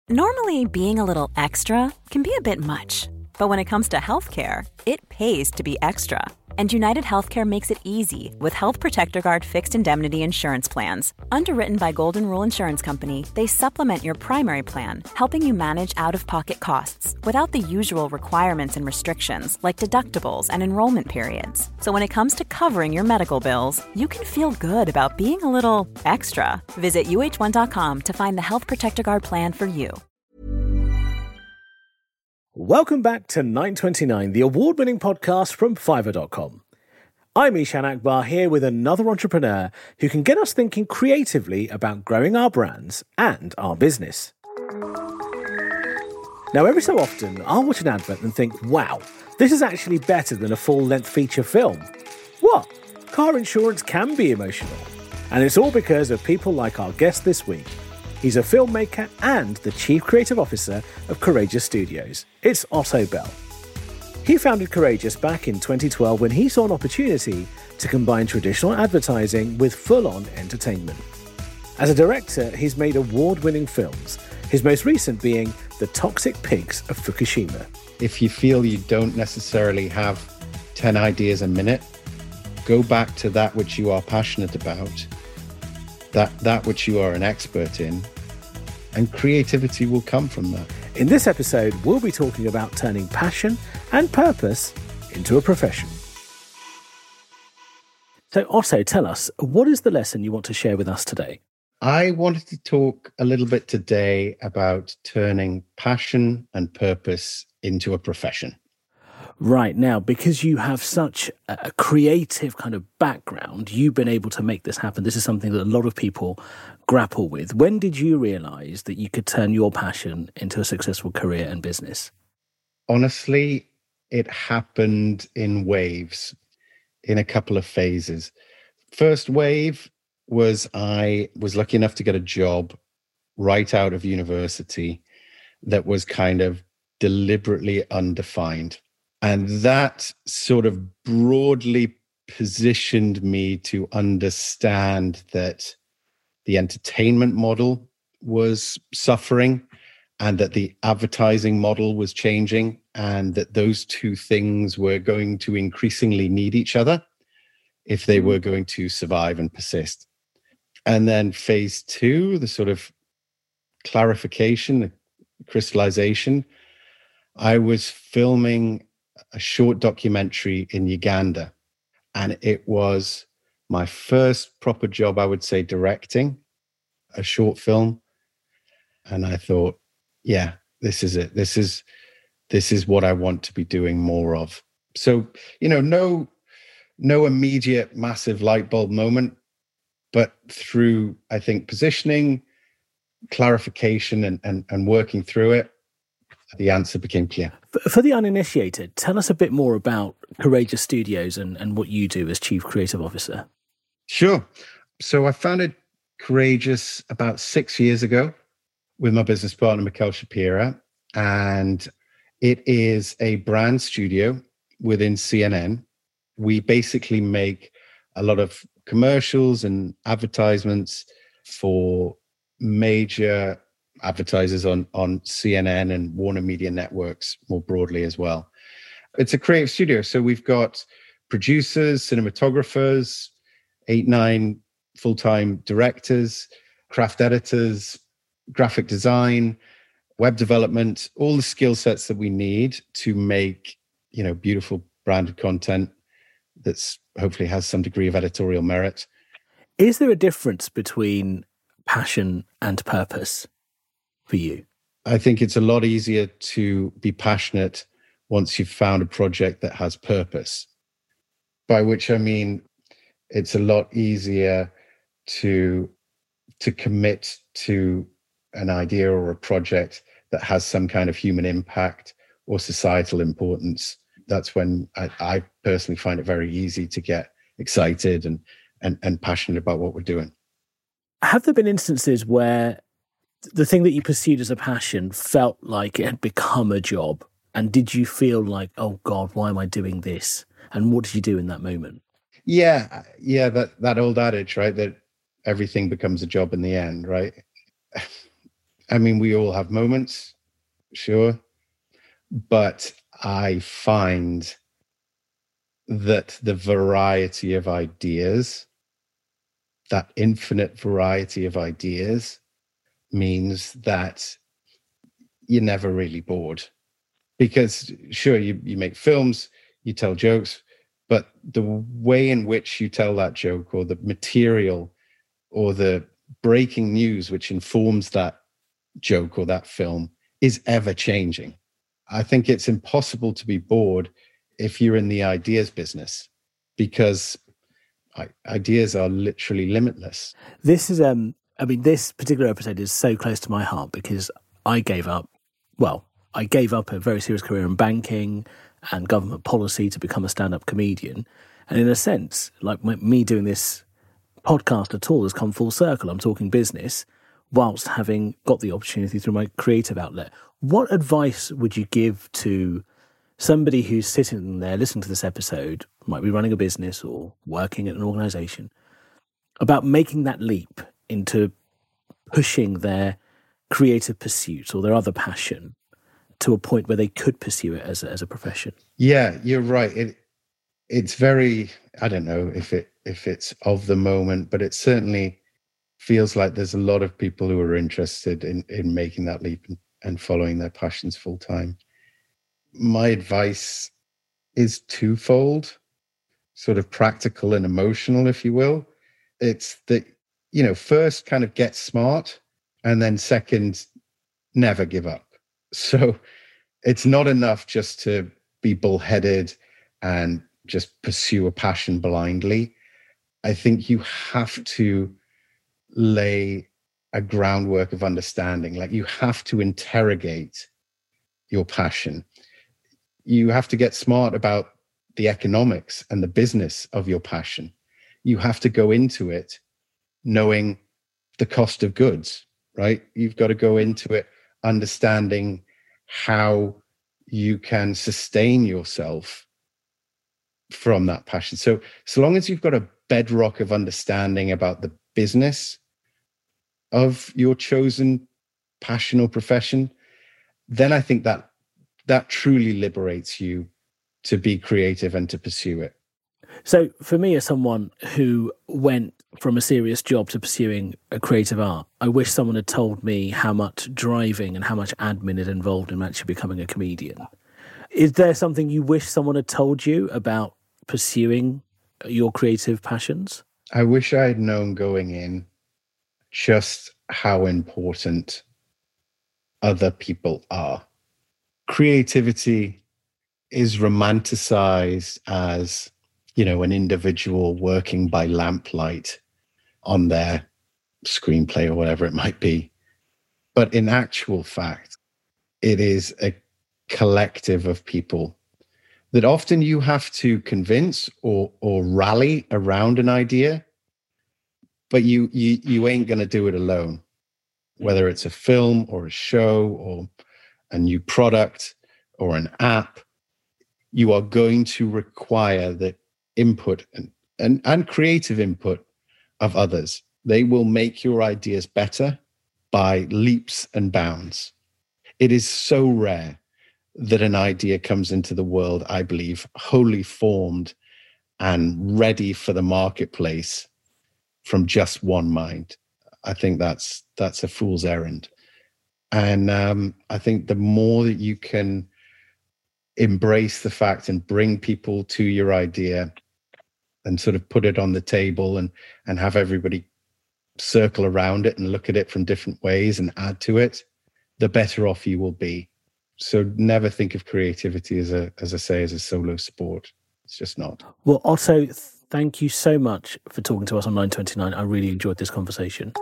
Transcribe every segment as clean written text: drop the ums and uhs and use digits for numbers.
Normally, being a little extra can be a bit much, but when it comes to healthcare, it pays to be extra. And United Healthcare makes it easy with Health Protector Guard fixed indemnity insurance plans. Underwritten by Golden Rule Insurance Company, they supplement your primary plan, helping you manage out-of-pocket costs without the usual requirements and restrictions like deductibles and enrollment periods. So when it comes to covering your medical bills, you can feel good about being a little extra. Visit uh1.com to find the Health Protector Guard plan for you. Welcome back to 929, the award-winning podcast from Fiverr.com. I'm Ishan Akbar here with another entrepreneur who can get us thinking creatively about growing our brands and our business. Now, every so often, I'll watch an advert and think, wow, this is actually better than a full-length feature film. What? Car insurance can be emotional. And it's all because of people like our guest this week. He's a filmmaker and the Chief Creative Officer of Courageous Studios. It's Otto Bell. He founded Courageous back in 2012 when he saw an opportunity to combine traditional advertising with full-on entertainment. As a director, he's made award-winning films, his most recent being The Toxic Pigs of Fukushima. If you feel you don't necessarily have 10 ideas a minute, go back to that which you are passionate about, that which you are an expert in, and creativity will come from that. In this episode, we'll be talking about turning passion and purpose into a profession. So Otto, tell us, what is the lesson you want to share with us today? I wanted to talk a little bit today about turning passion and purpose into a profession. Right, now, because you have such a creative kind of background, you've been able to make this happen. This is something that a lot of people grapple with. When did you realise that you could turn your passion into a successful career and business? Honestly, it happened in waves, in a couple of phases. First wave was I was lucky enough to get a job right out of university that was kind of deliberately undefined. And that sort of broadly positioned me to understand that the entertainment model was suffering and that the advertising model was changing and that those two things were going to increasingly need each other if they were going to survive and persist. And then phase two, the sort of clarification, the crystallization, I was filming a short documentary in Uganda. And it was my first proper job, I would say, directing a short film. And I thought, yeah, this is it. This is what I want to be doing more of. So, no immediate massive light bulb moment, but through, I think, positioning, clarification, and working through it, the answer became clear. For the uninitiated, tell us a bit more about Courageous Studios and what you do as Chief Creative Officer. Sure. So I founded Courageous about 6 years ago with my business partner, Mikkel Shapira. And it is a brand studio within CNN. We basically make a lot of commercials and advertisements for major advertisers on CNN and Warner Media Networks more broadly as well. It's a creative studio. So we've got producers, cinematographers, 8-9 full-time directors, craft editors, graphic design, web development, all the skill sets that we need to make, beautiful branded content that's hopefully has some degree of editorial merit. Is there a difference between passion and purpose for you? I think it's a lot easier to be passionate once you've found a project that has purpose, by which I mean it's a lot easier to commit to an idea or a project that has some kind of human impact or societal importance. That's when I personally find it very easy to get excited and passionate about what we're doing. Have there been instances where the thing that you pursued as a passion felt like it had become a job? And did you feel like, oh God, why am I doing this? And what did you do in that moment? Yeah, that old adage, right? That everything becomes a job in the end, right? I mean, we all have moments, sure. But I find that the variety of ideas, that infinite variety of ideas, means that you're never really bored. Because sure, you make films, you tell jokes, but the way in which you tell that joke, or the material or the breaking news which informs that joke or that film, is ever changing. I think it's impossible to be bored if you're in the ideas business, because ideas are literally limitless. This is, this particular episode is so close to my heart because I gave up a very serious career in banking and government policy to become a stand-up comedian. And in a sense, like me doing this podcast at all has come full circle. I'm talking business whilst having got the opportunity through my creative outlet. What advice would you give to somebody who's sitting there listening to this episode, might be running a business or working at an organisation, about making that leap into pushing their creative pursuit or their other passion to a point where they could pursue it as a profession? Yeah, you're right. It's very, I don't know if it's of the moment, but it certainly feels like there's a lot of people who are interested in making that leap and following their passions full time. My advice is twofold, sort of practical and emotional, if you will. It's that, first kind of get smart, and then second, never give up. So it's not enough just to be bullheaded and just pursue a passion blindly. I think you have to lay a groundwork of understanding. Like, you have to interrogate your passion. You have to get smart about the economics and the business of your passion. You have to go into it knowing the cost of goods, right? You've got to go into it understanding how you can sustain yourself from that passion. So long as you've got a bedrock of understanding about the business of your chosen passion or profession, then I think that truly liberates you to be creative and to pursue it. So for me, as someone who went from a serious job to pursuing a creative art, I wish someone had told me how much driving and how much admin is involved in actually becoming a comedian. Is there something you wish someone had told you about pursuing your creative passions? I wish I had known going in just how important other people are. Creativity is romanticized as, an individual working by lamplight on their screenplay or whatever it might be. But in actual fact, it is a collective of people that often you have to convince or rally around an idea, but you ain't going to do it alone. Whether it's a film or a show or a new product or an app, you are going to require the input and creative input of others. They will make your ideas better by leaps and bounds. It is so rare that an idea comes into the world, I believe, wholly formed and ready for the marketplace from just one mind. I think that's a fool's errand. And I think the more that you can embrace the fact and bring people to your idea and sort of put it on the table and have everybody circle around it and look at it from different ways and add to it, the better off you will be. So never think of creativity as a solo sport. It's just not. Well, Otto, thank you so much for talking to us on 929. I really enjoyed this conversation.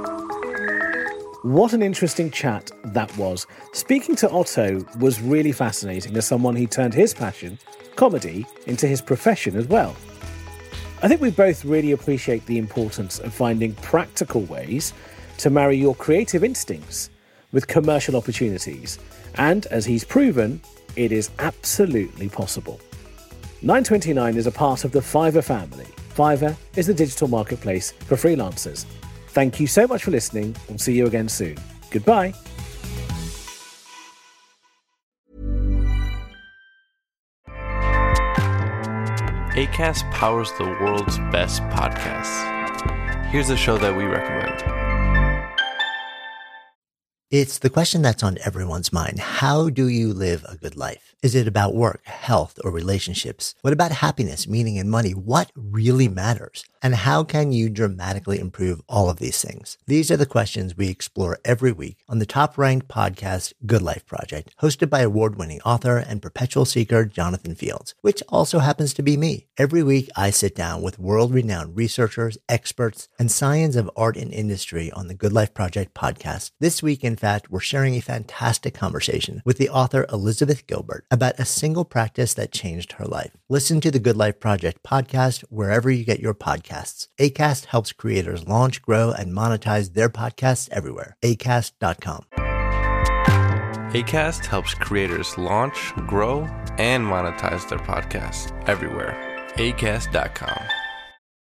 What an interesting chat that was. Speaking to Otto was really fascinating as someone who turned his passion, comedy, into his profession as well. I think we both really appreciate the importance of finding practical ways to marry your creative instincts with commercial opportunities. And as he's proven, it is absolutely possible. 929 is a part of the Fiverr family. Fiverr is the digital marketplace for freelancers. Thank you so much for listening. We'll see you again soon. Goodbye. Acast powers the world's best podcasts. Here's a show that we recommend. It's the question that's on everyone's mind. How do you live a good life? Is it about work, health, or relationships? What about happiness, meaning, and money? What really matters? And how can you dramatically improve all of these things? These are the questions we explore every week on the top-ranked podcast, Good Life Project, hosted by award-winning author and perpetual seeker Jonathan Fields, which also happens to be me. Every week, I sit down with world-renowned researchers, experts, and science of art and industry on the Good Life Project podcast. This week, in fact, we're sharing a fantastic conversation with the author Elizabeth Gilbert about a single practice that changed her life. Listen to the Good Life Project podcast wherever you get your podcasts. Acast helps creators launch, grow, and monetize their podcasts everywhere. Acast.com. Acast helps creators launch, grow, and monetize their podcasts everywhere. Acast.com.